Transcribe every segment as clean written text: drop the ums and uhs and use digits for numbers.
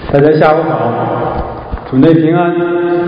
大家下午好，主内平安。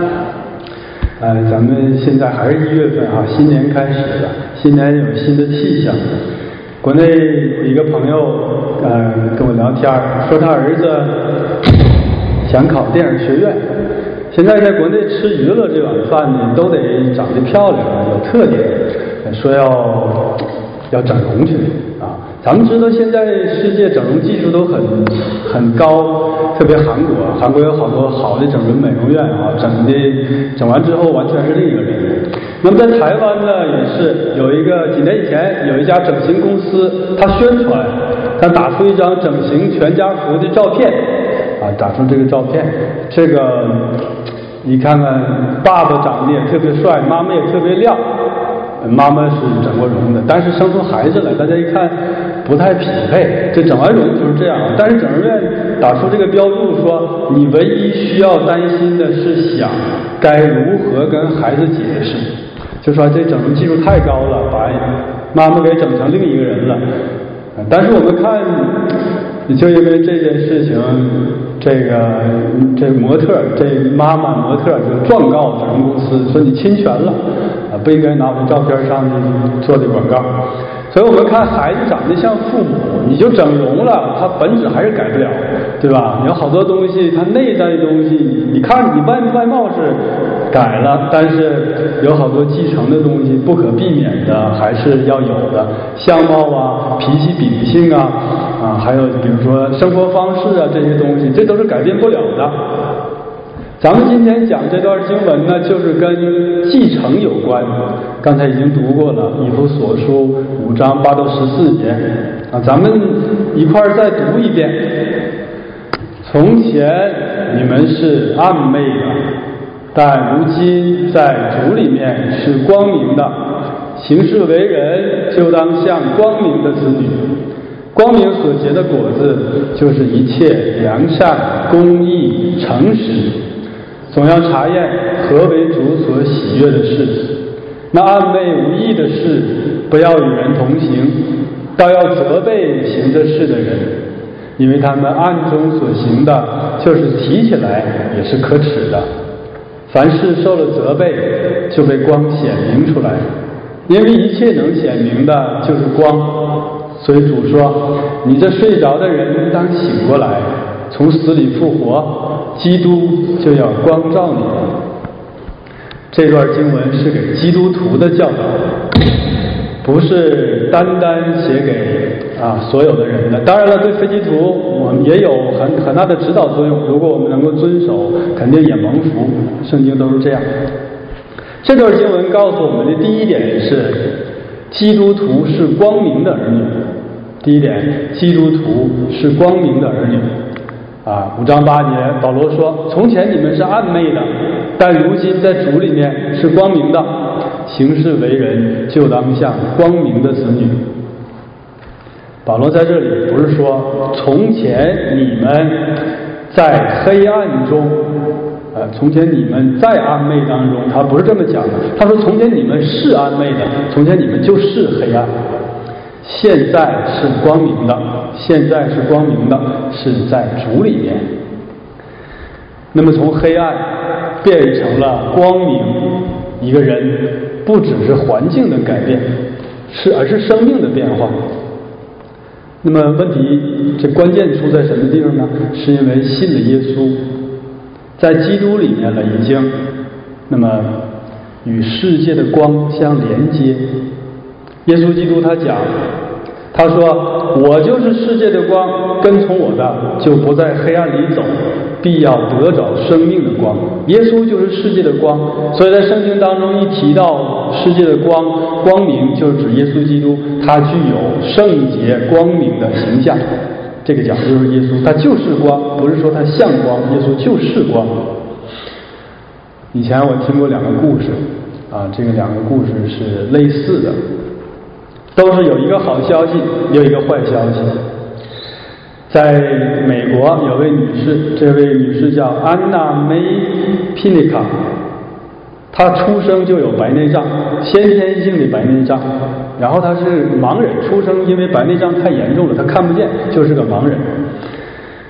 咱们现在还是1月份啊，新年开始了，新年有新的气象。国内有一个朋友跟我聊天，说他儿子想考电影学院。现在在国内吃娱乐这碗饭呢，都得长得漂亮，有特点，说要整容去啊。咱们知道现在世界整容技术都很高，特别韩国有好多好的整容美容院啊，整完之后完全是另一个人。那么在台湾呢，也是有一个几年以前有一家整形公司，他宣传，他打出一张整形全家福的照片啊，打出这个照片，这个你看看，爸爸长得也特别帅，妈妈也特别亮。妈妈是整过容的，但是生出孩子来，大家一看不太匹配。这整完容就是这样，但是整容院打出这个标注说，你唯一需要担心的是想该如何跟孩子解释，就说这整容技术太高了，把妈妈给整成另一个人了。但是我们看，就因为这件事情，这模特，这妈妈模特就状告整容公司，说你侵权了啊，不应该拿我的照片上去做的广告。所以我们看孩子长得像父母，你就整容了，他本质还是改不了，对吧？有好多东西，他内在的东西，你看你外貌是改了，但是有好多继承的东西不可避免的还是要有的，相貌啊、脾气秉性啊，还有比如说生活方式啊，这些东西，这都是改变不了的。咱们今天讲这段经文呢，就是跟继承有关。刚才已经读过了《以弗所书》5章8到14节啊，咱们一块儿再读一遍。从前你们是暗昧的，但如今在主里面是光明的，行事为人就当像光明的子女。光明所结的果子，就是一切良善、公义、诚实。总要查验何为主所喜悦的事。那暗昧无益的事，不要与人同行，倒要责备行这事的人，因为他们暗中所行的，就是提起来也是可耻的。凡事受了责备，就被光显明出来，因为一切能显明的就是光。所以主说，你这睡着的人当醒过来，从死里复活，基督就要光照你。这段经文是给基督徒的教导，不是单写给所有的人的。当然了，对非基督徒我们也有很大的指导作用，如果我们能够遵守，肯定也蒙福。圣经都是这样。这段经文告诉我们的第一点是，基督徒是光明的儿女。第一点，基督徒是光明的儿女。5章8节，保罗说：从前你们是暗昧的，但如今在主里面是光明的，行事为人就当像光明的子女。保罗在这里不是说从前你们在黑暗中，从前你们在暗昧当中，他不是这么讲的。他说从前你们是暗昧的，从前你们就是黑暗，现在是光明的，现在是光明的，是在主里面。那么从黑暗变成了光明，一个人不只是环境的改变，而是生命的变化。那么问题，这关键出在什么地方呢？是因为信了耶稣，在基督里面了已经，那么与世界的光相连接。耶稣基督他讲，他说：我就是世界的光，跟从我的就不在黑暗里走，必要得着生命的光。耶稣就是世界的光，所以在圣经当中一提到世界的光明，就是指耶稣基督，他具有圣洁光明的形象。这个讲的就是耶稣，他就是光，不是说他像光，耶稣就是光。以前我听过2个故事这个2个故事是类似的，都是有一个好消息，有一个坏消息。在美国有位女士，这位女士叫安娜梅皮尼卡，她出生就有白内障，先天性的白内障，然后她是盲人，出生因为白内障太严重了，她看不见，就是个盲人。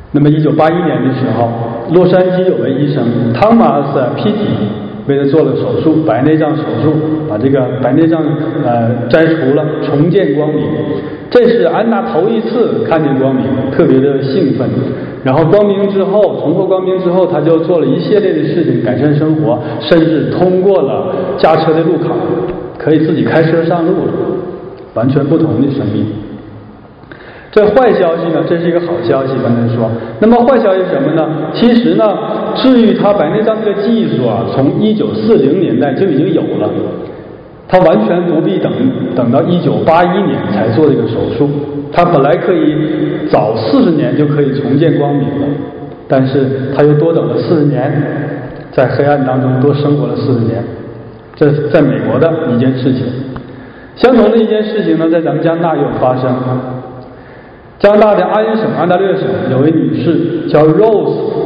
那么1981年的时候，洛杉矶有位医生汤马斯·皮提为他做了手术，白内障手术，把这个白内障摘除了，重见光明。这是安娜头一次看见光明，特别的兴奋。然后光明之后，重获光明之后，他就做了一系列的事情改善生活，甚至通过了驾车的路考，可以自己开车上路了，完全不同的生命。这坏消息呢，这是一个好消息，刚才说。那么坏消息是什么呢？其实呢，治愈他白内障这个技术啊，从1940年代就已经有了。他完全不必等到1981年才做这个手术，他本来可以早40年就可以重见光明了，但是他又多等了40年，在黑暗当中多生活了40年。这是在美国的一件事情。相同的一件事情呢，在咱们加拿大也有发生。加拿大的安大略省有位女士叫 Rose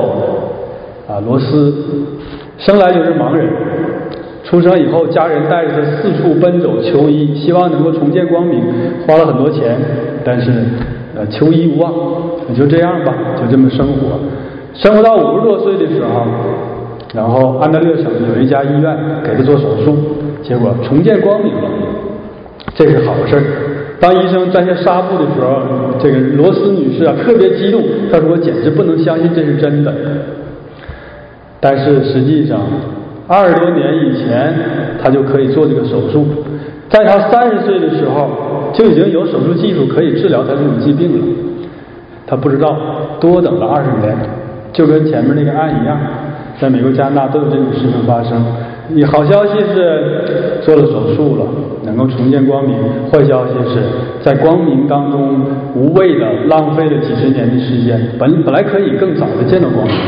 Crawford， 罗斯，生来就是盲人。出生以后，家人带着他四处奔走求医，希望能够重见光明，花了很多钱，但是求医无望，也就这样吧，就这么生活。生活到50多岁的时候，然后安大略省有一家医院给他做手术，结果重见光明了，这是好事。当医生摘下纱布的时候，这个罗斯女士啊特别激动，她说：“我简直不能相信这是真的。”但是实际上，20多年以前，他就可以做这个手术。在他30岁的时候，就已经有手术技术可以治疗他这种疾病了。他不知道，多等了20年，就跟前面那个案一样，在美国、加拿大都有这种事情发生。好消息是做了手术了，能够重见光明；坏消息是在光明当中无谓的浪费了几十年的时间，本来可以更早的见到光明。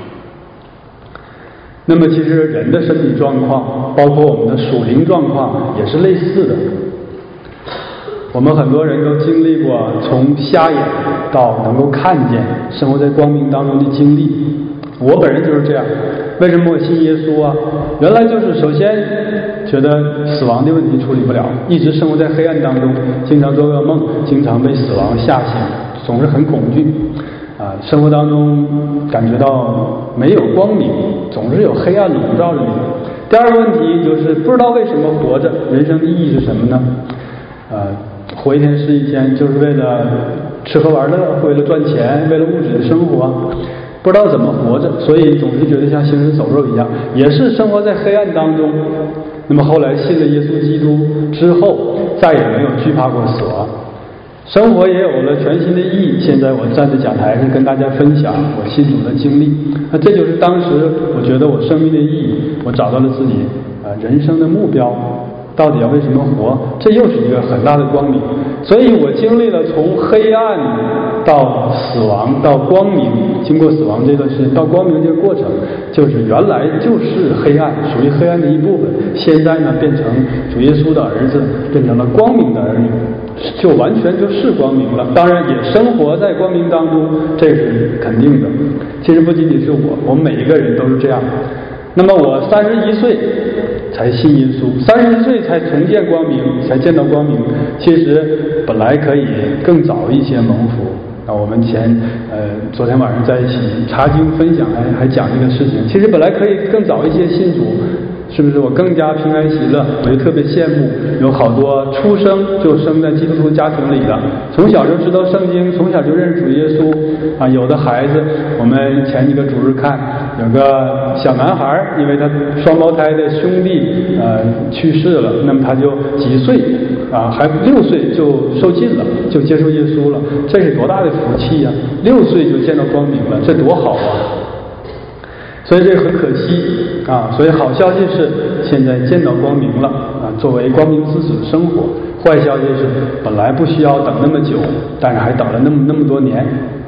那么其实人的身体状况，包括我们的属灵状况也是类似的。我们很多人都经历过从瞎眼到能够看见，生活在光明当中的经历。我本人就是这样。为什么我信耶稣啊？原来就是首先觉得死亡的问题处理不了，一直生活在黑暗当中，经常做噩梦，经常被死亡吓醒，总是很恐惧。生活当中感觉到没有光明，总是有黑暗笼罩着你。第二个问题就是不知道为什么活着，人生的意义是什么呢？活一天是一天，就是为了吃喝玩乐，为了赚钱，为了物质的生活，不知道怎么活着，所以总是觉得像行尸走肉一样，也是生活在黑暗当中。那么后来信了耶稣基督之后，再也没有惧怕过死亡。生活也有了全新的意义。现在我站在讲台上跟大家分享我信主的经历，那这就是当时我觉得我生命的意义，我找到了自己人生的目标，到底要为什么活？这又是一个很大的光明。所以我经历了从黑暗到死亡到光明，经过死亡这段时间到光明这个过程，就是原来就是黑暗，属于黑暗的一部分，现在呢变成主耶稣的儿子，变成了光明的儿女，就完全就是光明了。当然也生活在光明当中，这是肯定的。其实不仅仅是我们每一个人都是这样。那么我31岁才信耶稣，31岁才重见光明，才见到光明。其实本来可以更早一些蒙福。我们昨天晚上在一起查经分享还讲这个事情。其实本来可以更早一些信主，是不是我更加平安喜乐？我就特别羡慕有好多出生就生在基督徒家庭里的，从小就知道圣经，从小就认识主耶稣啊。有的孩子，我们前几个主日看，有个小男孩，因为他双胞胎的兄弟去世了，那么他就几岁还6岁就受浸了，就接受耶稣了。这是多大的福气呀！6岁就见到光明了，这多好啊！所以这很可惜所以好消息是现在见到光明了作为光明之子生活。坏消息是本来不需要等那么久，但是还等了那么多年。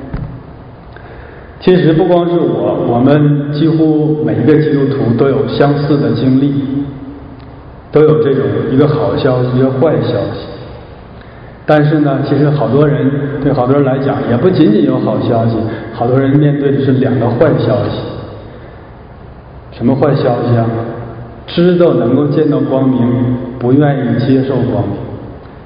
其实不光是我们几乎每一个基督徒都有相似的经历，都有这种一个好消息一个坏消息。但是呢，其实对好多人来讲也不仅仅有好消息，好多人面对的是2个坏消息。什么坏消息啊？知道能够见到光明，不愿意接受光明。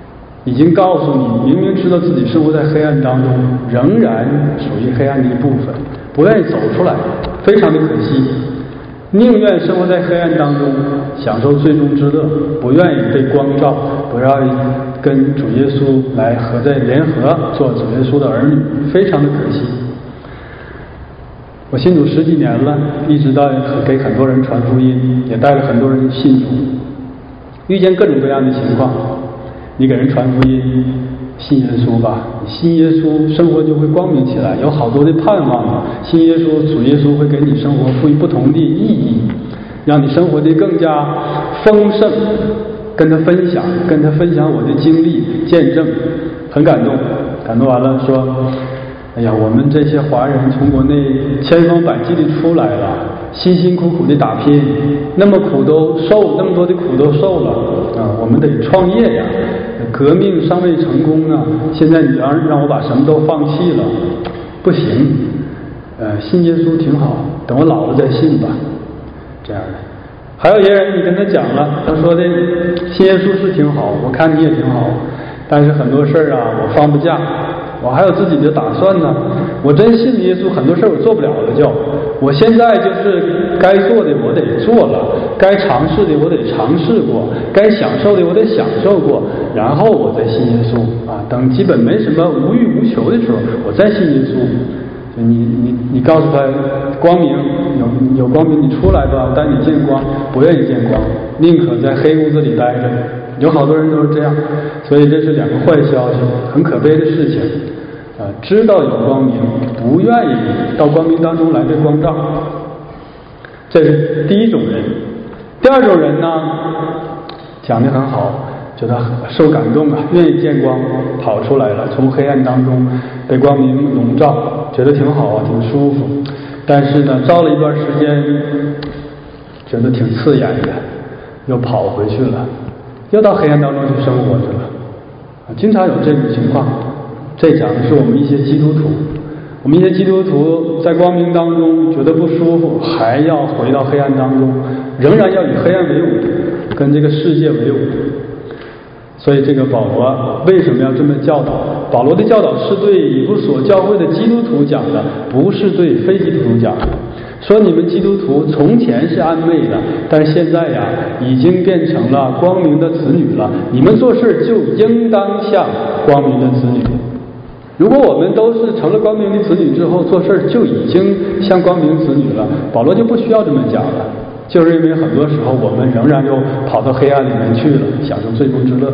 已经告诉你，明明知道自己生活在黑暗当中，仍然属于黑暗的一部分，不愿意走出来，非常的可惜。宁愿生活在黑暗当中，享受最终之乐，不愿意被光照，不愿意跟主耶稣来联合做主耶稣的儿女，非常的可惜。我信主10几年了，一直到给很多人传福音，也带了很多人信主，遇见各种各样的情况。你给人传福音，信耶稣吧，你信耶稣，生活就会光明起来，有好多的盼望。信耶稣，主耶稣会给你生活赋予不同的意义，让你生活的更加丰盛。跟他分享我的经历见证，很感动。感动完了说，哎呀，我们这些华人从国内千方百计的出来了，辛辛苦苦的打拼，那么苦都受，那么多的苦都受了啊！我们得创业呀，革命尚未成功呢，现在你让我把什么都放弃了，不行。信耶稣挺好，等我老了再信吧，这样的。还有些人你跟他讲了，他说的信耶稣是挺好，我看你也挺好，但是很多事儿啊我放不下，我还有自己的打算呢。我真信耶稣，很多事儿我做不了了就。我现在就是该做的我得做了，该尝试的我得尝试过，该享受的我得享受过，然后我再信耶稣啊。等基本没什么无欲无求的时候，我再信耶稣。你告诉他光明有光明，你出来吧，我带你见光。不愿意见光，宁可在黑屋子里待着。有好多人都是这样，所以这是两个坏消息，很可悲的事情。知道有光明，不愿意到光明当中来被光照，这是第一种人。第二种人呢，讲得很好，觉得受感动啊，愿意见光，跑出来了，从黑暗当中被光明笼罩，觉得挺好啊，挺舒服。但是呢，照了一段时间，觉得挺刺眼的，又跑回去了，又到黑暗当中去生活去了。经常有这种情况。这讲的是我们一些基督徒，我们一些基督徒在光明当中觉得不舒服，还要回到黑暗当中，仍然要与黑暗为伍，跟这个世界为伍。所以这个保罗为什么要这么教导？保罗的教导是对以弗所教会的基督徒讲的，不是对非基督徒讲的。说你们基督徒从前是暗昧的，但是现在呀，已经变成了光明的子女了。你们做事就应当像光明的子女。如果我们都是成了光明的子女之后，做事就已经像光明子女了，保罗就不需要这么讲了。就是因为很多时候我们仍然又跑到黑暗里面去了，享受最终之乐。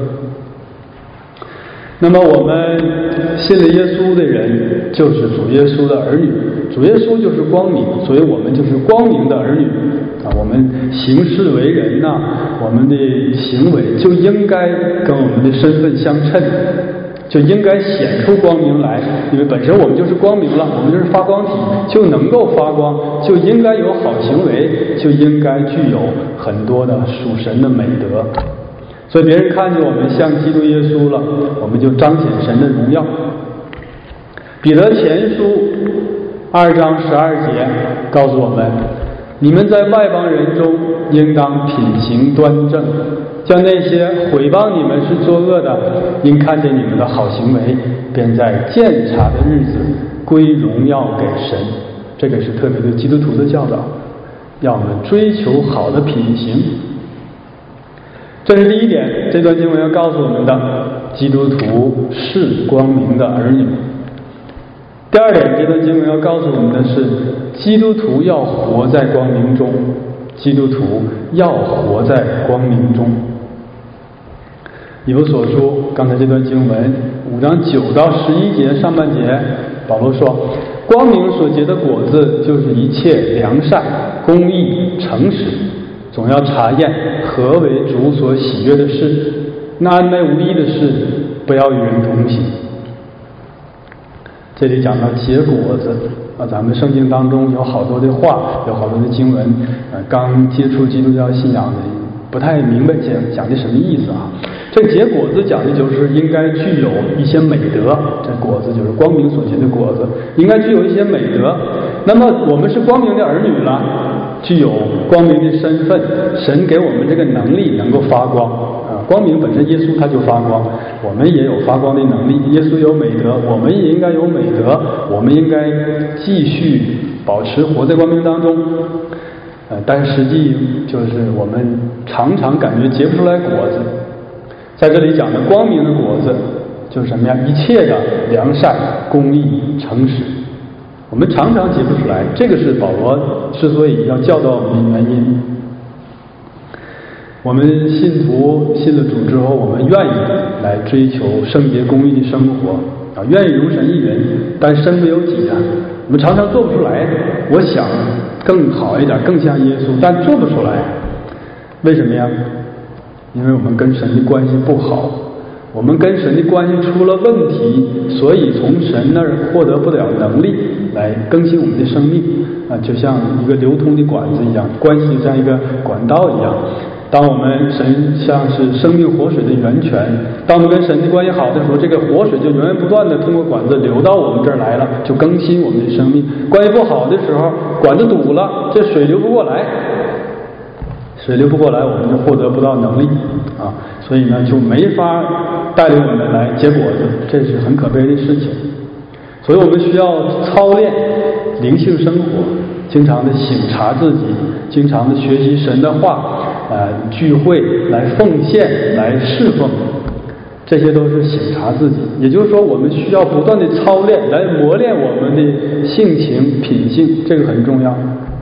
那么我们信了耶稣的人就是主耶稣的儿女，主耶稣就是光明，所以我们就是光明的儿女啊。我们行事为人呢，我们的行为就应该跟我们的身份相称，就应该显出光明来，因为本身我们就是光明了，我们就是发光体，就能够发光，就应该有好行为，就应该具有很多的属神的美德。所以别人看见我们像基督耶稣了，我们就彰显神的荣耀。彼得前书2章12节告诉我们，你们在外邦人中应当品行端正，将那些毁谤你们是作恶的，因看见你们的好行为，便在鉴察的日子归荣耀给神。这个是特别对基督徒的教导，要我们追求好的品行。这是第一点，这段经文要告诉我们的，基督徒是光明的儿女。第二点，这段经文要告诉我们的是，基督徒要活在光明中，基督徒要活在光明中。以弗所书刚才这段经文5章9到11节上半节，保罗说，光明所结的果子就是一切良善、公义、诚实，总要查验何为主所喜悦的事，那暗昧无益的事不要与人同行。这里讲到结果子啊，咱们圣经当中有好多的话，有好多的经文，刚接触基督教信仰的不太明白讲的什么意思啊。这个结果子讲的就是应该具有一些美德，这果子就是光明所结的果子，应该具有一些美德。那么我们是光明的儿女了，具有光明的身份，神给我们这个能力能够发光啊， 光明本身，耶稣他就发光，我们也有发光的能力。耶稣有美德，我们也应该有美德，我们应该继续保持活在光明当中。但实际就是我们常常感觉结不出来果子。在这里讲的光明的果子就是什么呀？一切的良善、公义、诚实，我们常常结不出来。这个是保罗之所以要教导我们的原因。我们信徒信了主之后，我们愿意来追求圣洁公义的生活愿意如神一人，但身不由己我们常常做不出来。我想更好一点，更像耶稣，但做不出来。为什么呀？因为我们跟神的关系不好，我们跟神的关系出了问题，所以从神那儿获得不了能力来更新我们的生命就像一个流通的管子一样，关系像一个管道一样。当我们神像是生命活水的源泉，当我们跟神的关系好的时候，这个活水就源源不断的通过管子流到我们这儿来了，就更新我们的生命。关系不好的时候，管子堵了，这水流不过来，我们就获得不到能力所以呢就没法带领我们来结果子，这是很可悲的事情。所以我们需要操练灵性生活，经常的省察自己，经常的学习神的话聚会来奉献来侍奉，这些都是省察自己。也就是说，我们需要不断的操练来磨练我们的性情品性，这个很重要。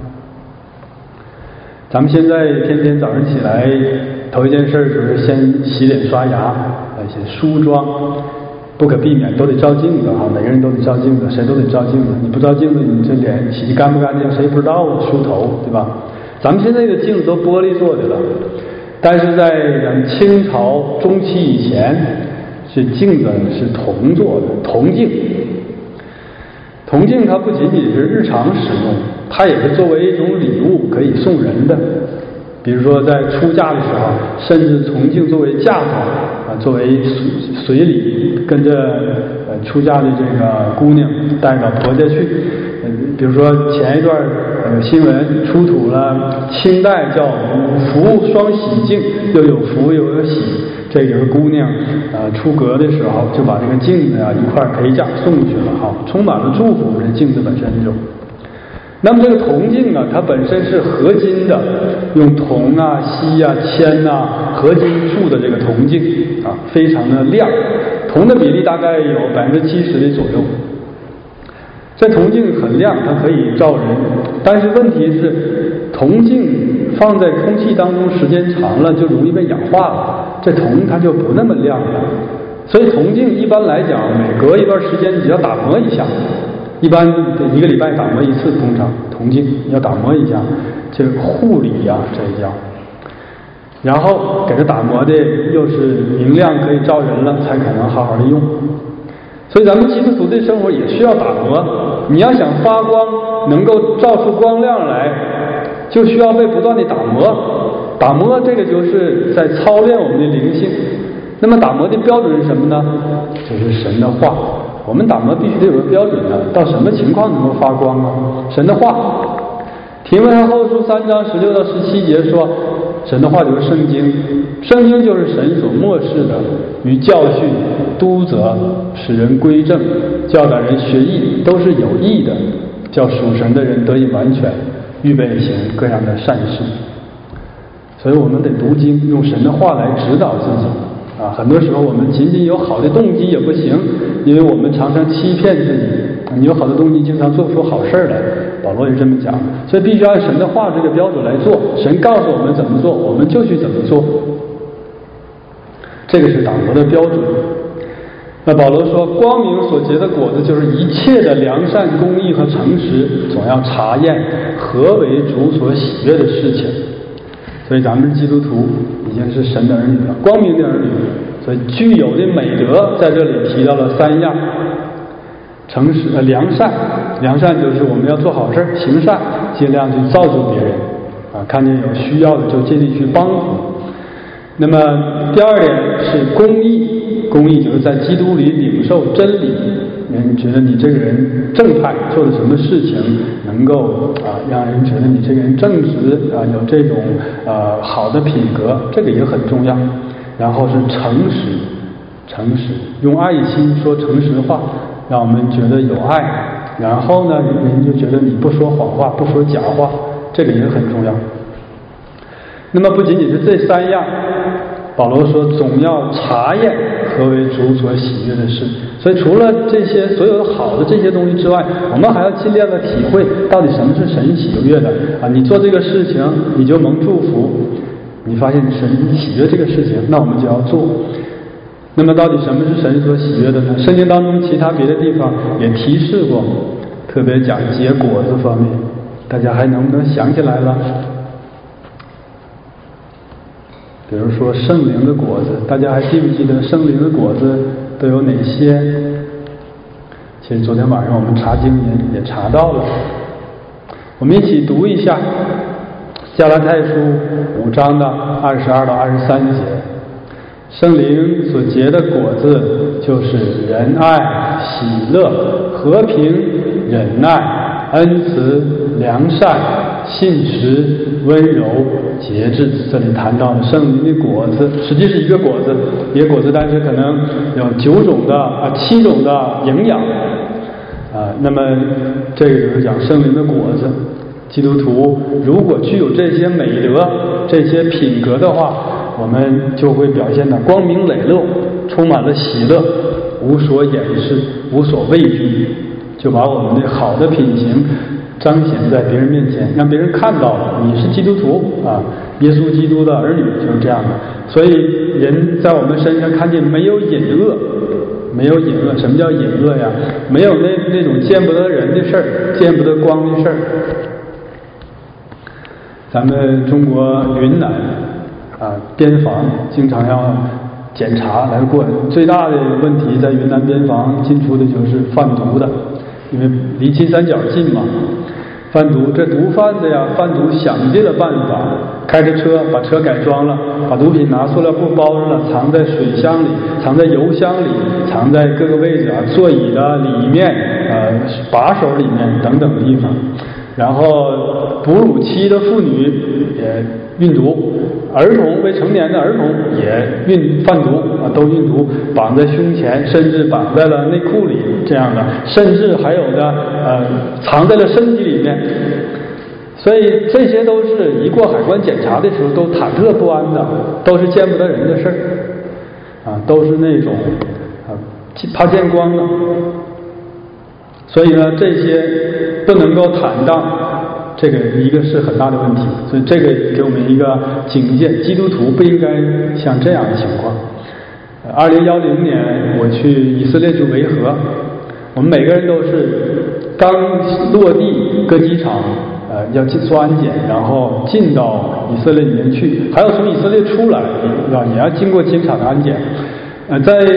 咱们现在天天早上起来头一件事就是先洗脸刷牙，先梳妆，不可避免都得照镜子每个人都得照镜子，谁都得照镜子。你不照镜子，你这脸洗得干不干净谁不知道梳头，对吧？咱们现在的镜子都玻璃做的了，但是在咱们清朝中期以前，这镜子是铜做的，铜镜。铜镜它不仅仅是日常使用，它也是作为一种礼物可以送人的。比如说在出嫁的时候，甚至铜镜作为嫁妆作为随礼，跟着出嫁的这个姑娘带到婆家去。比如说前一段新闻出土了清代叫五福双喜镜，又有福又有喜，这就是姑娘出阁的时候就把这个镜子一块陪嫁送去了充满了祝福。这镜子本身就那么这个铜镜它本身是合金的，用铜锡铅合金铸的这个铜镜非常的亮，铜的比例大概有70%的左右。这铜镜很亮，它可以照人，但是问题是铜镜放在空气当中时间长了就容易被氧化了，这铜它就不那么亮了。所以铜镜一般来讲每隔一段时间你要打磨一下，一般1个礼拜打磨一次，通常铜镜要打磨一下，这个护理这叫，然后给它打磨的又是明亮可以照人了，才可能好好的用。所以咱们基督徒的生活也需要打磨，你要想发光能够照出光亮来，就需要被不断的打磨。打磨这个就是在操练我们的灵性。那么打磨的标准是什么呢？就是神的话。我们打磨必须得有个标准到什么情况能够发光神的话。提摩太后书3章16到17节说，神的话就是圣经，圣经就是神所默示的，与教训、督责、使人归正、教导人学义，都是有益的，叫属神的人得以完全，预备行各样的善事。所以我们得读经，用神的话来指导自己很多时候我们仅仅有好的动机也不行，因为我们常常欺骗自己。你有好的动机，经常做不出好事来。保罗也这么讲，所以必须按神的话这个标准来做。神告诉我们怎么做，我们就去怎么做。这个是打磨的标准。那保罗说，光明所结的果子就是一切的良善、公义和诚实，总要查验何为主所喜悦的事情。所以咱们基督徒已经是神的儿女了，光明的儿女，所以具有的美德在这里提到了3样：诚实、良善。良善就是我们要做好事，行善，尽量去造就别人看见有需要的就尽力去帮助。那么第2点是公义，公义就是在基督里领受真理。人觉得你这个人正派，做的什么事情能够让人觉得你这个人正直有这种好的品格，这个也很重要。 然后是诚实，用爱心说诚实话，让我们觉得有爱。然后呢，人就觉得你不说谎话，不说假话，这个也很重要。那么不仅仅是这3样，保罗说总要查验何为主所喜悦的事。所以除了这些所有的好的这些东西之外，我们还要尽量的体会到底什么是神喜悦的啊！你做这个事情你就蒙祝福，你发现神喜悦这个事情，那我们就要做。那么到底什么是神所喜悦的呢？圣经当中其他别的地方也提示过，特别讲结果子方面，大家还能不能想起来了？比如说圣灵的果子，大家还记不记得圣灵的果子都有哪些？其实昨天晚上我们查经也查到了，我们一起读一下加拉太书5章的22到23节。圣灵所结的果子就是仁爱、喜乐、和平、忍耐、恩慈、良善、信实、温柔、节制。这里谈到了圣灵的果子，实际是一个果子，一个果子，但是可能有7种的营养那么这个就是讲圣灵的果子。基督徒如果具有这些美德、这些品格的话，我们就会表现得光明磊落，充满了喜乐，无所掩饰，无所畏惧，就把我们的好的品行彰显在别人面前，让别人看到你是基督徒耶稣基督的儿女，就是这样的。所以人在我们身上看见没有隐恶，没有隐恶。什么叫隐恶呀？没有那种见不得人的事儿，见不得光的事儿。咱们中国云南边防经常要检查来过，最大的问题在云南边防进出的就是贩毒的，因为离金三角近嘛。贩毒，这毒贩子呀，贩毒想尽了办法，开着车把车改装了，把毒品拿塑料布包着了，藏在水箱里，藏在油箱里，藏在各个位置座椅的里面把手里面等等的地方。然后哺乳期的妇女也运毒，儿童未成年的儿童也贩毒都运毒，绑在胸前，甚至绑在了内裤里这样的，甚至还有的藏在了身体里面。所以这些都是一过海关检查的时候都忐忑不安的，都是见不得人的事儿都是那种怕见光的。所以呢，这些不能够坦荡，这个一个是很大的问题。所以这个给我们一个警戒，基督徒不应该像这样的情况。2010年我去以色列去维和，我们每个人都是刚落地各机场要做安检，然后进到以色列里面去，还要从以色列出来，也要经过机场的安检。我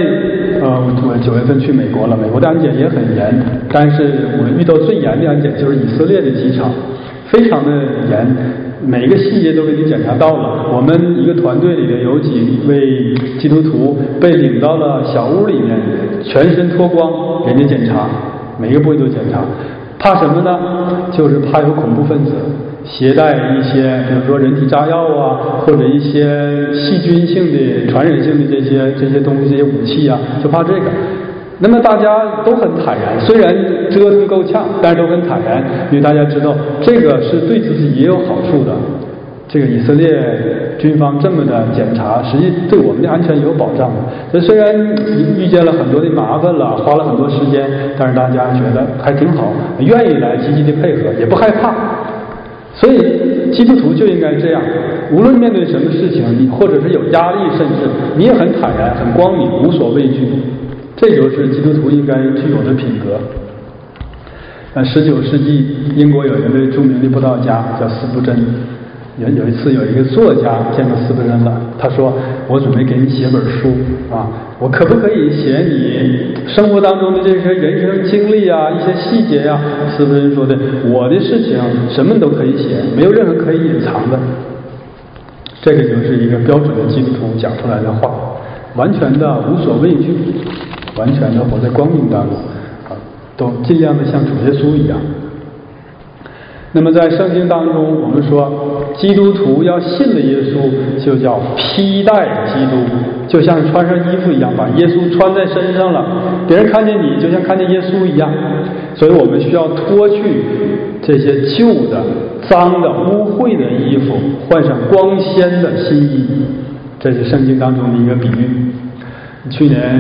9月份去美国了，美国的安检也很严，但是我遇到最严的安检就是以色列的机场，非常的严，每一个细节都给你检查到了。我们一个团队里的有几位基督徒被领到了小屋里面，全身脱光，人家检查，每一个部位都检查。怕什么呢？就是怕有恐怖分子携带一些，比如说人体炸药或者一些细菌性的、传染性的这些东西、这些武器就怕这个。那么大家都很坦然，虽然折腾够呛，但是都很坦然，因为大家知道这个是对自己也有好处的。这个以色列军方这么的检查，实际对我们的安全也有保障的。这虽然遇见了很多的麻烦了，花了很多时间，但是大家觉得还挺好，愿意来积极的配合，也不害怕。所以基督徒就应该这样，无论面对什么事情，你或者是有压力，甚至你也很坦然、很光明，无所畏惧。这就是基督徒应该具有的品格。19世纪英国有一位著名的布道家叫斯布真，有一次有一个作家见到斯布真了，他说：“我准备给你写本书我可不可以写你生活当中的这些人生经历一些细节斯布真说的：“我的事情什么都可以写，没有任何可以隐藏的。”这个就是一个标准的基督徒讲出来的话，完全的无所畏惧，完全的活在光明当中都尽量的像主耶稣一样。那么在圣经当中，我们说基督徒要信了耶稣，就叫披戴基督。 就像穿上衣服一样，把耶稣穿在身上了，别人看见你就像看见耶稣一样。所以我们需要脱去这些旧的、脏的、污秽的衣服，换上光鲜的新衣。这是圣经当中的一个比喻。去年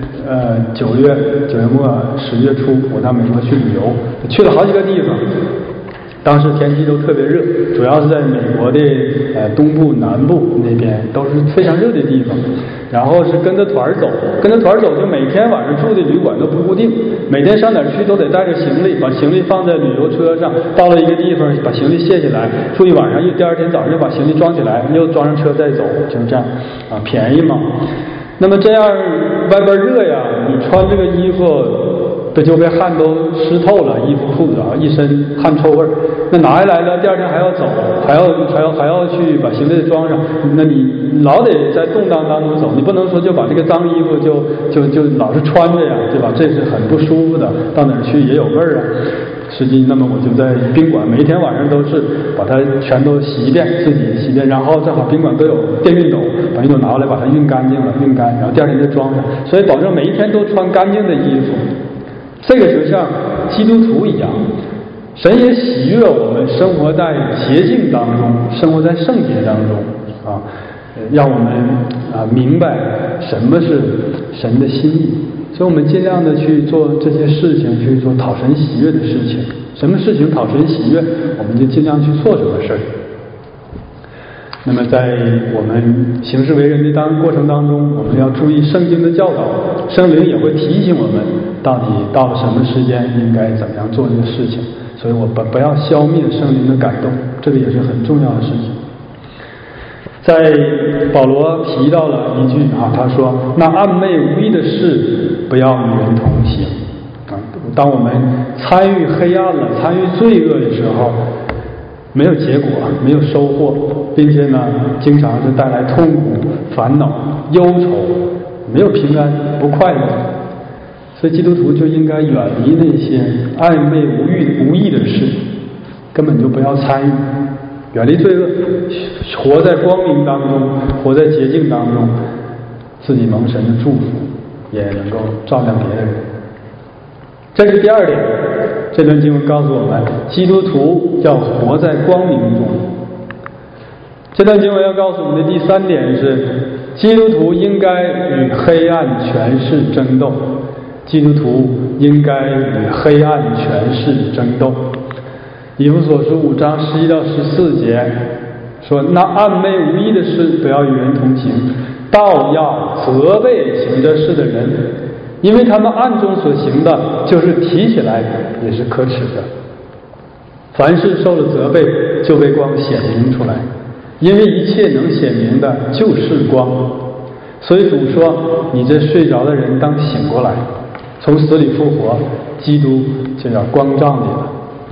9月末10月初，我到美国去旅游，去了好几个地方。当时天气都特别热，主要是在美国的东部、南部那边都是非常热的地方。然后是跟着团走，就每天晚上住的旅馆都不固定，每天上哪儿去都得带着行李，把行李放在旅游车上，到了一个地方把行李卸下来，住一晚上，第二天早上又把行李装起来，又装上车再走，就是这样啊，便宜嘛。那么这样外边热呀，你穿这个衣服这就被汗都湿透了，衣服裤子啊，一身汗臭味儿。那拿下来了，第二天还要走，还要去把行李装上。那你老得在动荡当中走，你不能说就把这个脏衣服就老是穿着呀，对吧？这是很不舒服的，到哪儿去也有味儿啊。实际那么我就在宾馆，每一天晚上都是把它全都洗一遍，自己洗一遍，然后正好宾馆都有电熨斗，把熨斗拿过来把它熨干净了，熨干，然后第二天再装上，所以保证每一天都穿干净的衣服。这个就像基督徒一样，神也喜悦我们生活在洁净当中，生活在圣洁当中啊，让我们明白什么是神的心意。所以我们尽量的去做这些事情，去做讨神喜悦的事情。什么事情讨神喜悦，我们就尽量去做什么事儿。那么在我们行事为人的过程当中，我们要注意圣经的教导，圣灵也会提醒我们到底到了什么时间应该怎么样做这个事情。所以我不要消灭圣灵的感动，这个也是很重要的事情。在保罗提到了一句他说：“那暗昧无益的事，不要与人同行。”当我们参与黑暗了、参与罪恶的时候，没有结果，没有收获，并且呢，经常是带来痛苦、烦恼、忧愁，没有平安、不快乐。所以基督徒就应该远离那些暧昧无益的事，根本就不要参与。远离罪恶，活在光明当中，活在洁净当中，自己蒙神的祝福，也能够照亮别人。这是第二点，这段经文告诉我们，基督徒要活在光明中。这段经文要告诉我们的第三点是，基督徒应该与黑暗权势争斗。基督徒应该与黑暗权势争斗。以弗所书5章11到14节说：“那暗昧无益的事，不要与人同行，倒要责备行这事的人，因为他们暗中所行的，就是提起来也是可耻的。凡事受了责备，就被光显明出来，因为一切能显明的，就是光。所以主说：你这睡着的人当醒过来，从死里复活，基督就要光照你了。”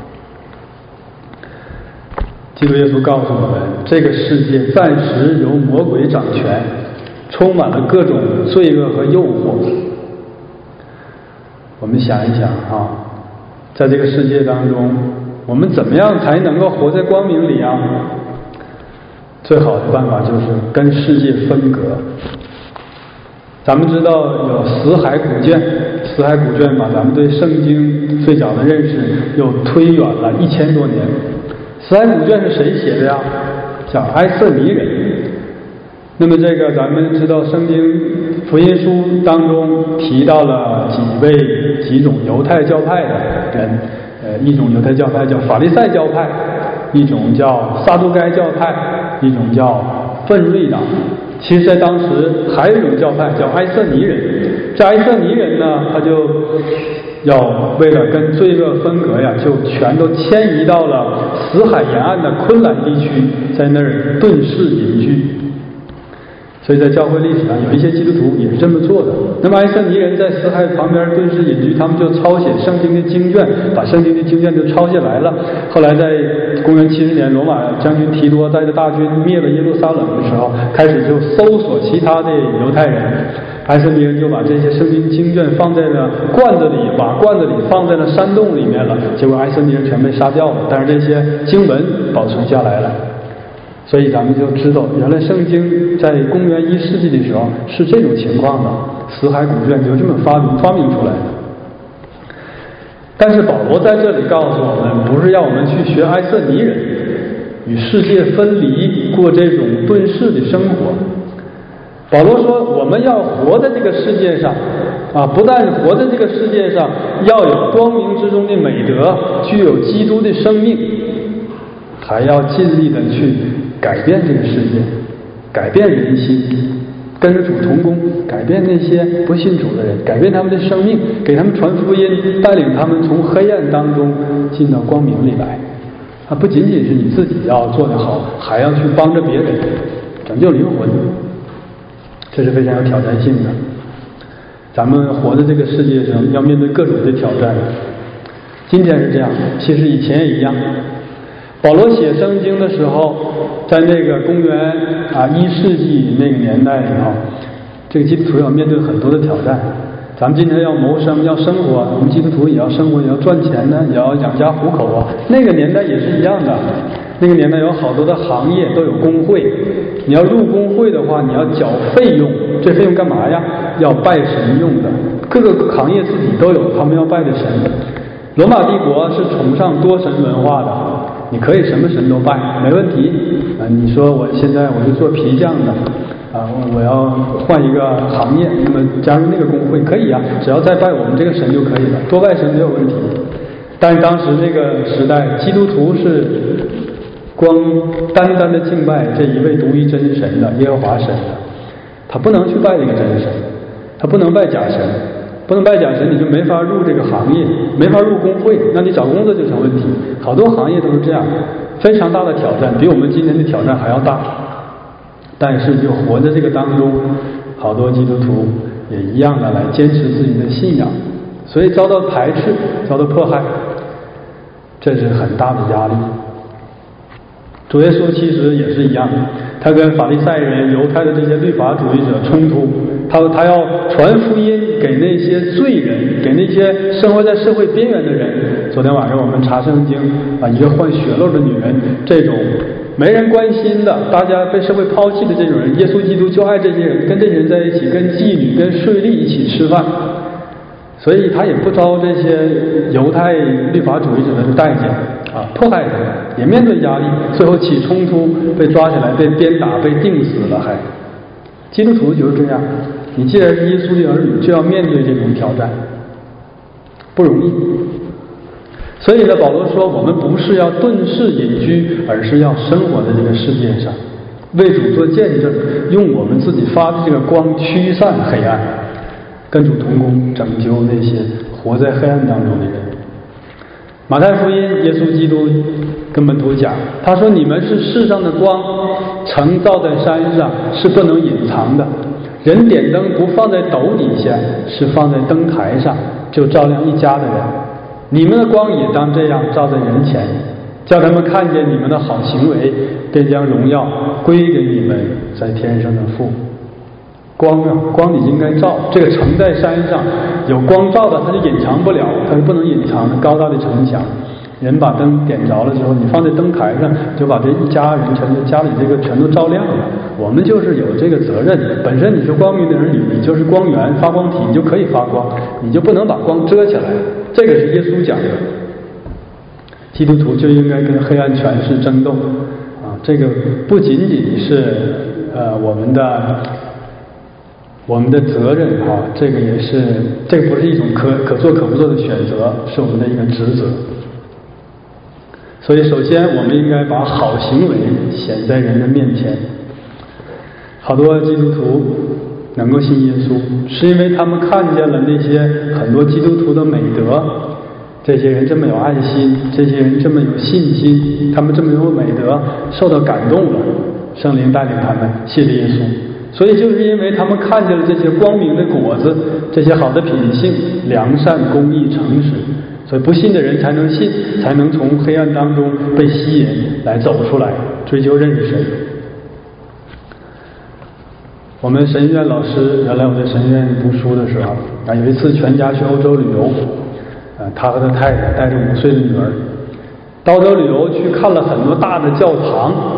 基督耶稣告诉我们，这个世界暂时由魔鬼掌权，充满了各种罪恶和诱惑。我们想一想在这个世界当中，我们怎么样才能够活在光明里啊？最好的办法就是跟世界分隔。咱们知道有死海古卷，死海古卷把咱们对圣经最早的认识又推远了1000多年。死海古卷是谁写的呀？叫埃瑟尼人。那么这个咱们知道圣经福音书当中提到了几种犹太教派的人，一种犹太教派叫法利赛教派，一种叫撒都该教派，一种叫奋锐党。其实在当时还有一种教派叫埃瑟尼人。这埃瑟尼人呢，他就要为了跟罪恶分隔呀，就全都迁移到了死海沿岸的昆兰地区，在那儿遁世隐居。所以在教会历史上有一些基督徒也是这么做的。那么埃瑟尼人在死海旁边遁世隐居，他们就抄写圣经的经卷，把圣经的经卷就抄下来了。后来在公元70年，罗马将军提多带着大军灭了耶路撒冷的时候，开始就搜索其他的犹太人。埃瑟尼人就把这些圣经经卷放在了罐子里，把罐子里放在了山洞里面了。结果埃瑟尼人全被杀掉了，但是这些经文保存下来了。 所以咱们就知道，原来圣经在公元1世纪的时候是这种情况的，死海古卷就这么发明出来的。但是保罗在这里告诉我们，不是要我们去学埃瑟尼人，与世界分离，过这种遁世的生活。保罗说，我们要活在这个世界上不但活在这个世界上，要有光明之中的美德，具有基督的生命，还要尽力的去改变这个世界，改变人心，跟主同工，改变那些不信主的人，改变他们的生命，给他们传福音，带领他们从黑暗当中进到光明里来。不仅仅是你自己要做得好，还要去帮着别人拯救灵魂，这是非常有挑战性的。咱们活在这个世界上，要面对各种的挑战。今天是这样，其实以前也一样。保罗写圣经的时候，在那个公元1世纪那个年代里头，这个基督徒要面对很多的挑战。咱们今天要谋生，要生活，我们基督徒也要生活，也要赚钱呢，也要养家糊口啊。那个年代也是一样的，那个年代有好多的行业都有工会，你要入工会的话，你要缴费用，这费用干嘛呀？要拜神用的。各个行业自己都有他们要拜的神。罗马帝国是崇尚多神文化的，你可以什么神都拜，没问题。你说我现在我是做皮匠的，我要换一个行业，那么加入那个工会可以只要再拜我们这个神就可以了，多拜神没有问题。但是当时那个时代，基督徒是光单单的敬拜这一位独一真神的耶和华神的，他不能去拜这个真神，他不能拜假神。不能拜假神，你就没法入这个行业，没法入工会，那你找工作就成问题。好多行业都是这样，非常大的挑战，比我们今天的挑战还要大。但是就活在这个当中，好多基督徒也一样的来坚持自己的信仰，所以遭到排斥，遭到迫害，这是很大的压力。主耶稣其实也是一样，他跟法利赛人、犹太的这些律法主义者冲突，他要传福音给那些罪人，给那些生活在社会边缘的人。昨天晚上我们查圣经一个患血漏的女人，这种没人关心的，大家被社会抛弃的这种人，耶稣基督就爱这些人，跟这些人在一起，跟妓女、跟税吏一起吃饭。所以他也不遭这些犹太律法主义者的待见迫害他们，也面对压力，最后起冲突，被抓起来，被鞭打，被钉死了。还基督徒就是这样，你既然是耶稣的儿女，就要面对这种挑战，不容易。所以呢，保罗说，我们不是要遁世隐居，而是要生活在这个世界上，为主做见证，用我们自己发的这个光驱散黑暗，跟主同工，拯救那些活在黑暗当中的人。马太福音，耶稣基督跟门徒讲，他说，你们是世上的光，城造在山上，是不能隐藏的。人点灯不放在斗底下，是放在灯台上，就照亮一家的人。你们的光也当这样照在人前，叫他们看见你们的好行为，便将荣耀归给你们在天上的父。光你应该照，这个城在山上，有光照的它就隐藏不了，它是不能隐藏的。高大的城墙，人把灯点着了之后，你放在灯台上，就把这一家人家里这个全都照亮了。我们就是有这个责任，本身你是光明的儿女，你就是光源发光体，你就可以发光，你就不能把光遮起来。这个是耶稣讲的，基督徒就应该跟黑暗权势争斗这个不仅仅是我们的责任这个也是，这个不是一种可做可不做的选择，是我们的一个职责。所以首先我们应该把好行为显在人的面前。好多基督徒能够信耶稣，是因为他们看见了那些很多基督徒的美德，这些人这么有爱心，这些人这么有信心，他们这么有美德，受到感动了，圣灵带领他们信了耶稣。所以就是因为他们看见了这些光明的果子，这些好的品性，良善、公义、诚实，所以不信的人才能信，才能从黑暗当中被吸引来走出来，追求认识神。我们神院老师，原来我在神院读书的时候有一次全家去欧洲旅游他和他太太带着5岁的女儿到欧洲旅游，去看了很多大的教堂，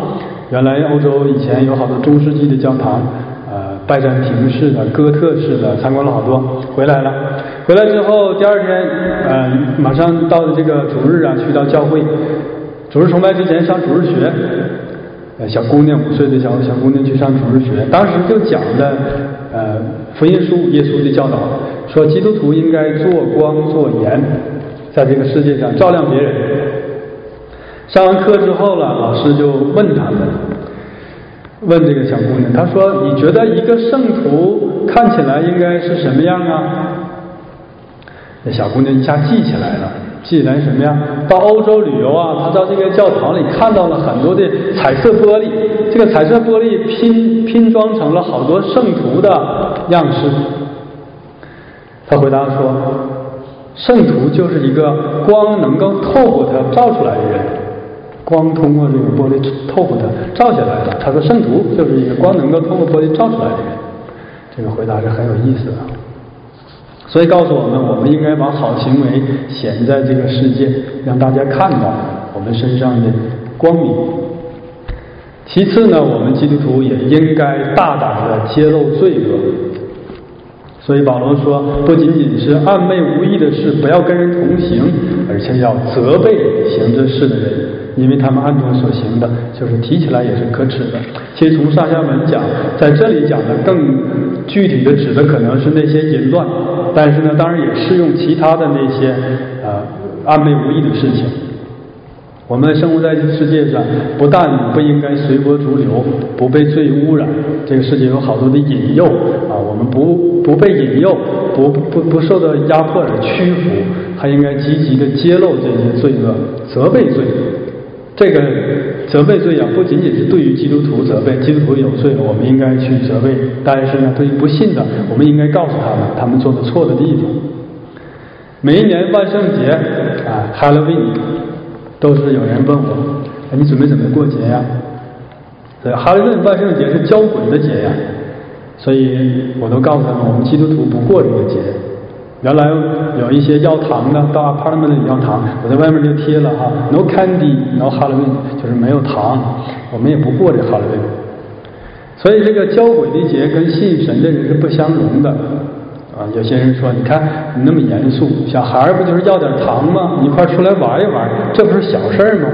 原来欧洲以前有好多中世纪的教堂，拜占庭式的、哥特式的，参观了好多，回来了。回来之后，第二天，马上到了这个主日啊，去到教会。主日崇拜之前上主日学，小姑娘5岁的小姑娘去上主日学，当时就讲的福音书耶稣的教导，说基督徒应该做光做盐，在这个世界上照亮别人。上完课之后了，老师就问他们，问这个小姑娘，他说：“你觉得一个圣徒看起来应该是什么样啊？”那小姑娘一下记起来了，记起来什么样？到欧洲旅游啊，她到这个教堂里看到了很多的彩色玻璃，这个彩色玻璃拼装成了好多圣徒的样式。她回答说：“圣徒就是一个光能够透过它照出来的人。”光通过这个玻璃透过它照下来的，他说圣徒就是一个光能够透过玻璃照出来的人。这个回答是很有意思的，所以告诉我们，我们应该把好行为显在这个世界，让大家看到我们身上的光明。其次呢，我们基督徒也应该大胆地揭露罪恶。所以保罗说，不仅仅是暗昧无益的事不要跟人同行，而且要责备行这事的人，因为他们暗中所行的，就是提起来也是可耻的。其实从上下文讲，在这里讲的更具体的指的可能是那些淫乱，但是呢，当然也适用其他的那些暗昧无益的事情。我们生活在这个世界上，不但不应该随波逐流，不被罪污染，这个世界有好多的引诱啊，我们不被引诱，不受到压迫而屈服，还应该积极的揭露这些罪恶，责备罪。这个责备罪啊，不仅仅是对于基督徒责备，基督徒有罪了，我们应该去责备，但是呢，对于不信的，我们应该告诉他们做的错的地方。每一年万圣节啊 Halloween 都是有人问我，你准备怎么过节呀？对，哈利顿万圣节是交鬼的节呀，所以我都告诉他们，我们基督徒不过这个节。原来有一些要糖的，到 apartment 里要糖，我在外面就贴了哈 ，no candy no Halloween， 就是没有糖，我们也不过这 Halloween。所以这个交鬼的节跟信神的人是不相容的。有些人说，你看你那么严肃，小孩不就是要点糖吗？你一块出来玩一玩，这不是小事吗？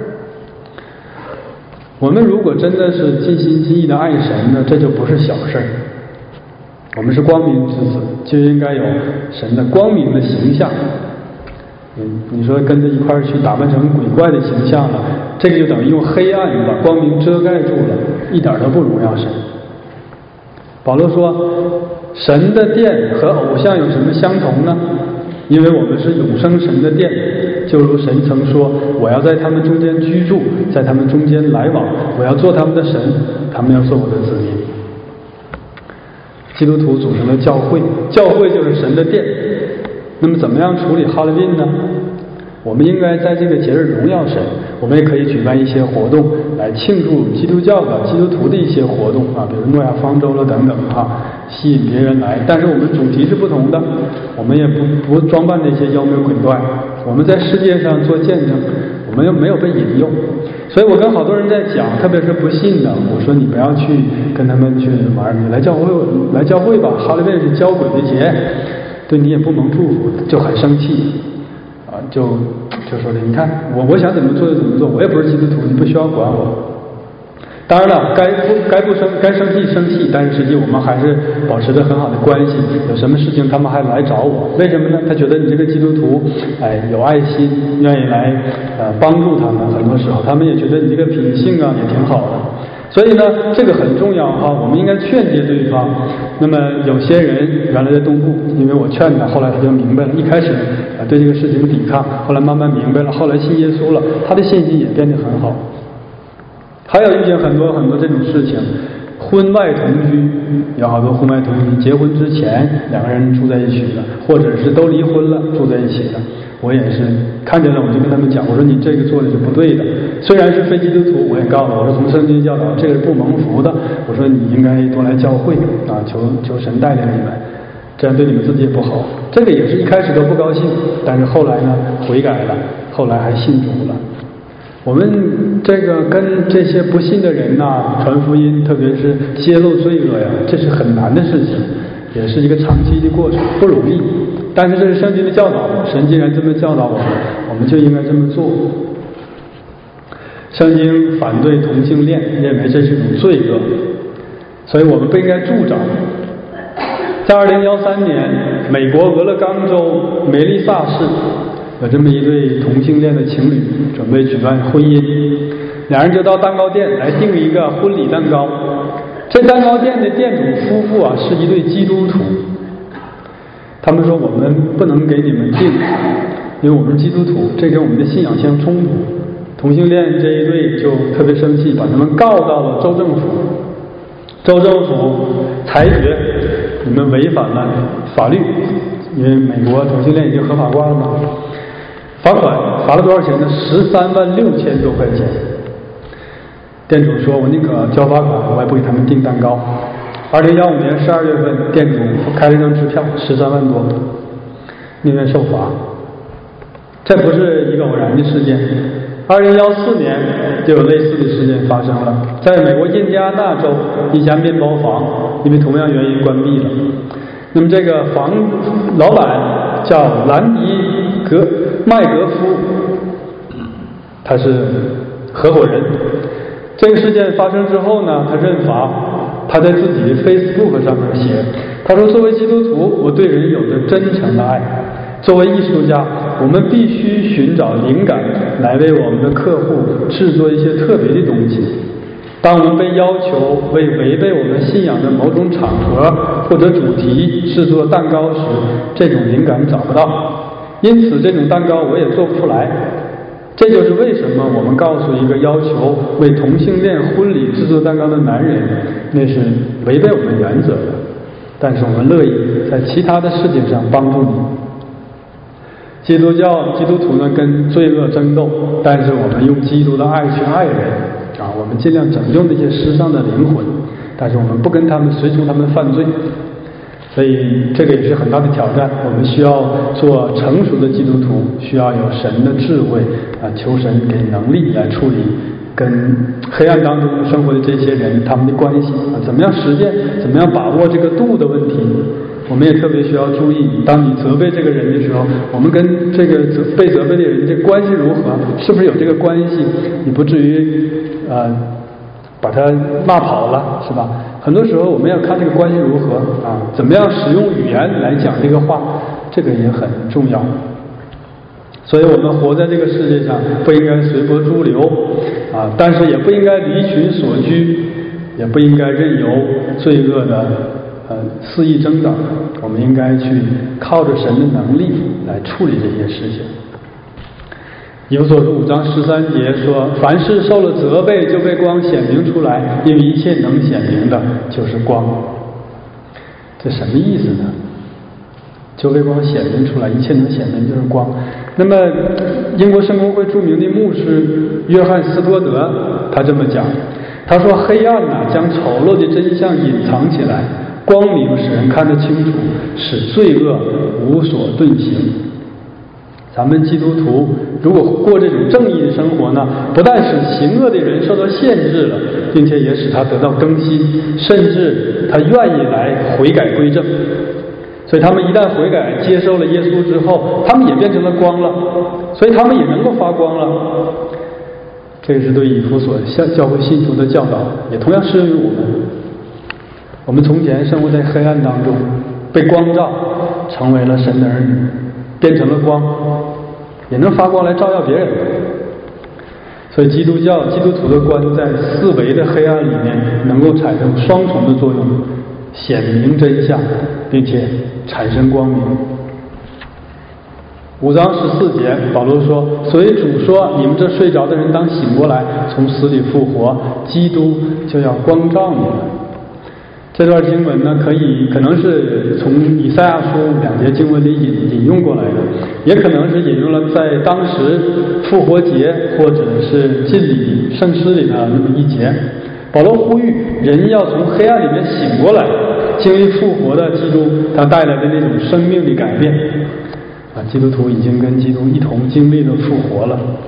我们如果真的是尽心尽意的爱神呢，这就不是小事。我们是光明之子，就应该有神的光明的形象。你说跟着一块去打扮成鬼怪的形象了，这个就等于用黑暗把光明遮盖住了，一点都不荣耀神。保罗说，神的殿和偶像有什么相同呢？因为我们是永生神的殿，就如神曾说，我要在他们中间居住，在他们中间来往，我要做他们的神，他们要做我的子民。基督徒组成了教会，教会就是神的殿。那么怎么样处理哈利运呢？我们应该在这个节日荣耀神，我们也可以举办一些活动来庆祝基督教的基督徒的一些活动啊，比如诺亚方舟了等等哈，吸引别人来。但是我们主题是不同的，我们也不装扮那些妖魔鬼怪，我们在世界上做见证，我们又没有被引诱。所以我跟好多人在讲，特别是不信的，我说你不要去跟他们去玩，你来教会吧，哈利运是交鬼的节，对你也不能祝福，就很生气。就说的，你看我想怎么做就怎么做，我也不是基督徒，你不需要管我。当然了，该生气生气，但是实际我们还是保持着很好的关系。有什么事情他们还来找我，为什么呢？他觉得你这个基督徒，有爱心，愿意来帮助他们。很多时候，他们也觉得你这个品性啊也挺好的。所以呢，这个很重要哈，我们应该劝诫对方。那么有些人原来在东部，因为我劝他，后来他就明白了。一开始对这个事情抵抗，后来慢慢明白了，后来信耶稣了，他的信心也变得很好。还有遇见很多这种事情，婚外同居，有好多婚外同居，结婚之前两个人住在一起的，或者是都离婚了住在一起的。我也是看见了，我就跟他们讲，我说你这个做的是不对的。虽然是非基督徒，我也告诉我说从圣经教导这个是不蒙福的。我说你应该多来教会啊，求神带领你们，这样对你们自己也不好。这个也是一开始都不高兴，但是后来呢悔改了，后来还信主了。 我们这个跟这些不信的人呐传福音，特别是揭露罪恶呀，这是很难的事情，也是一个长期的过程，不容易。但是这是圣经的教导，神既然这么教导我们，我们就应该这么做。圣经反对同性恋，认为这是一种罪恶，所以我们不应该助长。在2013年，美国俄勒冈州梅利萨市有这么一对同性恋的情侣，准备举办婚姻，两人就到蛋糕店来订一个婚礼蛋糕。这蛋糕店的店主夫妇啊是一对基督徒，他们说我们不能给你们订，因为我们是基督徒，这跟我们的信仰相冲突。同性恋这一对就特别生气，把他们告到了州政府。州政府裁决你们违反了法律，因为美国同性恋已经合法化了嘛。罚款罚了多少钱呢？13.6万多块钱。店主说：“我宁可交罚款，我也不给他们订蛋糕。”2015年12月份，店主开了一张支票，13万多，宁愿受罚。这不是一个偶然的事件。2014年就有类似的事件发生了，在美国印第安纳州一家面包房因为同样原因关闭了。那么这个房老板叫兰迪麦格夫，他是合伙人。这个事件发生之后呢，他认罚，他在自己的 Facebook 上面写，他说：“作为基督徒，我对人有着真诚的爱。作为艺术家，我们必须寻找灵感来为我们的客户制作一些特别的东西。当我们被要求为违背我们信仰的某种场合或者主题制作蛋糕时，这种灵感找不到，因此这种蛋糕我也做不出来。这就是为什么我们告诉一个要求为同性恋婚礼制作蛋糕的男人，那是违背我们原则的，但是我们乐意在其他的事情上帮助你。”基督徒呢跟罪恶争斗，但是我们用基督的爱去爱人啊，我们尽量拯救那些失丧的灵魂，但是我们不跟他们随从他们犯罪。所以这个也是很大的挑战，我们需要做成熟的基督徒，需要有神的智慧啊，求神给能力来处理跟黑暗当中生活的这些人他们的关系啊，怎么样实践，怎么样把握这个度的问题。我们也特别需要注意，当你责备这个人的时候，我们跟这个被责备的人这关系如何，是不是有这个关系，你不至于把他骂跑了，是吧？很多时候我们要看这个关系如何啊，怎么样使用语言来讲这个话，这个也很重要。所以我们活在这个世界上，不应该随波逐流啊，但是也不应该离群索居，也不应该任由罪恶的肆意增长，我们应该去靠着神的能力来处理这些事情。以弗所书5章13节说：“凡事受了责备，就被光显明出来，因为一切能显明的，就是光。”这什么意思呢？就被光显明出来，一切能显明就是光。那么，英国圣公会著名的牧师约翰斯多德他这么讲，他说：“黑暗将丑陋的真相隐藏起来。光明使人看得清楚，使罪恶无所遁形。”咱们基督徒如果过这种正义的生活呢，不但使行恶的人受到限制了，并且也使他得到更新，甚至他愿意来悔改归正。所以他们一旦悔改接受了耶稣之后，他们也变成了光了，所以他们也能够发光了。这是对以弗所教会信徒的教导，也同样适用于我们。我们从前生活在黑暗当中，被光照，成为了神的儿女，变成了光，也能发光来照耀别人。所以基督徒的光在四维的黑暗里面能够产生双重的作用，显明真相，并且产生光明。5章14节，保罗说：“所以主说，你们这睡着的人当醒过来，从死里复活，基督就要光照你们。”这段经文呢，可能是从以赛亚书2节经文里引用过来的，也可能是引用了在当时复活节或者是浸礼圣诗里的那么一节。保罗呼吁人要从黑暗里面醒过来，经历复活的基督他带来的那种生命的改变啊！基督徒已经跟基督一同经历了复活了。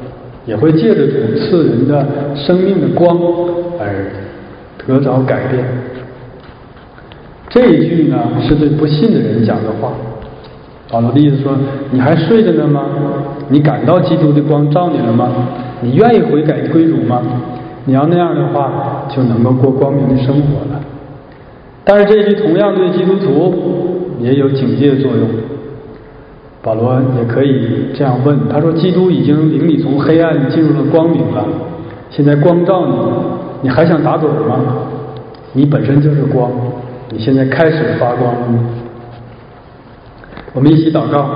也会借着主赐人的生命的光而得着改变。这一句呢，是对不信的人讲的话。保罗的意思说，你还睡着呢吗？你感到基督的光照你了吗？你愿意悔改归主吗？你要那样的话，就能够过光明的生活了。但是这一句同样对基督徒也有警戒作用。保罗也可以这样问，他说，基督已经领你从黑暗进入了光明了，现在光照你，你还想打盹吗？你本身就是光，你现在开始发光了。我们一起祷告。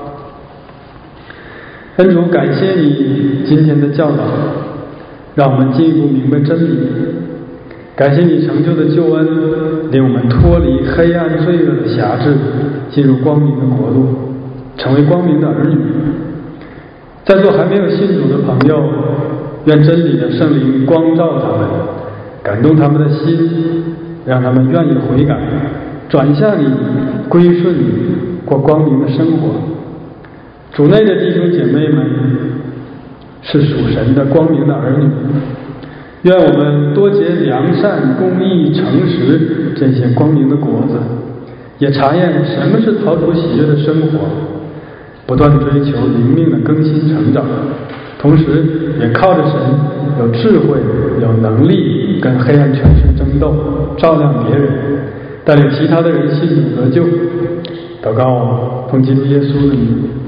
恩主，感谢你今天的教导，让我们进一步明白真理。感谢你成就的救恩，令我们脱离黑暗罪恶的辖制，进入光明的国度，成为光明的儿女。在座还没有信主的朋友，愿真理的圣灵光照他们，感动他们的心，让他们愿意悔改，转向你，归顺你，过光明的生活。主内的弟兄姐妹们是属神的光明的儿女，愿我们多结良善、公义、诚实这些光明的果子，也查验什么是讨主喜悦的生活，不断追求灵命的更新成长，同时也靠着神有智慧、有能力跟黑暗权势争斗，照亮别人，带领其他的人信主得救。祷告奉基督耶稣的名。